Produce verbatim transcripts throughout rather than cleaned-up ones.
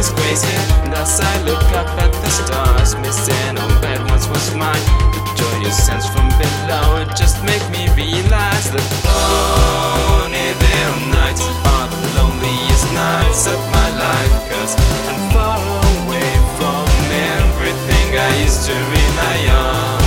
is crazy. And as I look up at the stars, missing on bad ones was mine. The joy you sense from below, it just make me realize that lonely them nights are the loneliest nights of my life. Cause I'm far away from everything I used to rely on.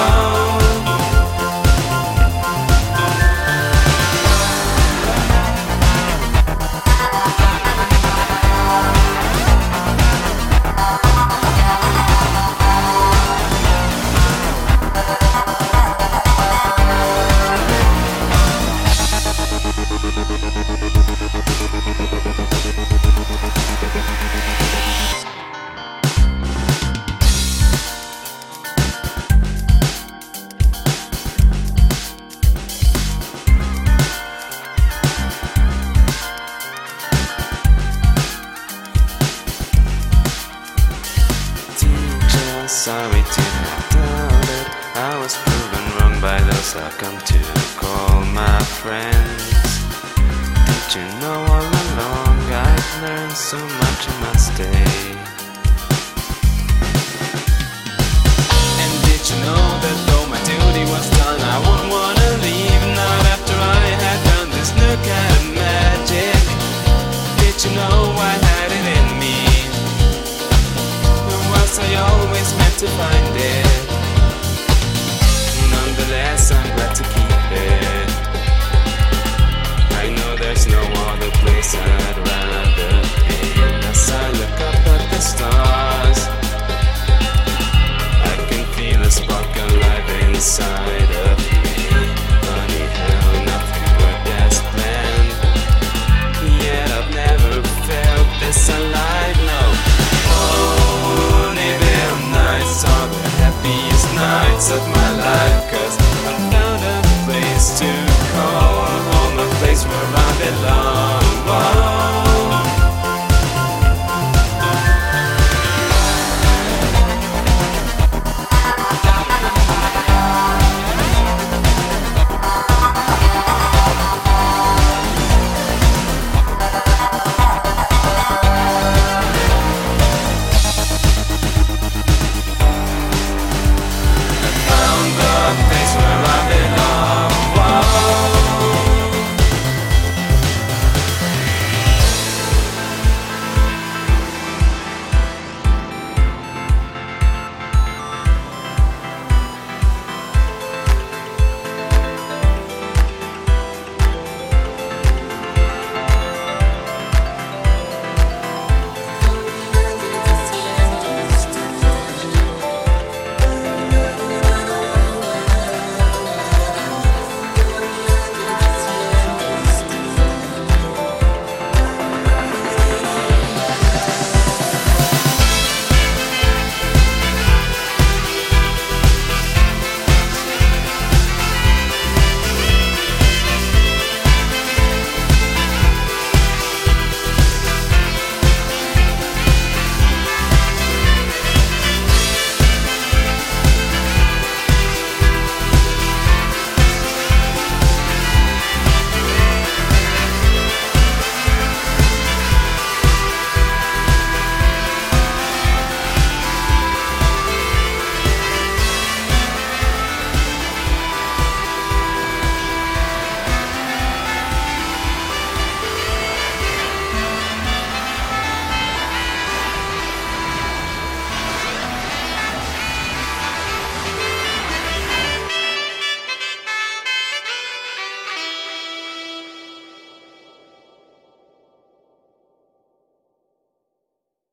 Sorry to have doubted, I was proven wrong by those I come to call my friends. Did you know all along I've learned so much in my stay? And did you know that though my duty was done, I wouldn't wanna leave, not after I had done this new kind of magic? Did you know I had it in me? I always meant to find it. Nonetheless, I'm glad to keep it. I know there's no other place I'd rather be. As I look up at the stars, I can feel a spark alive inside of me. Funny how nothing worked as planned, yet I've never felt this alive, no. Are the happiest nights of my life. Cause I found a place to call home, a place where I belong.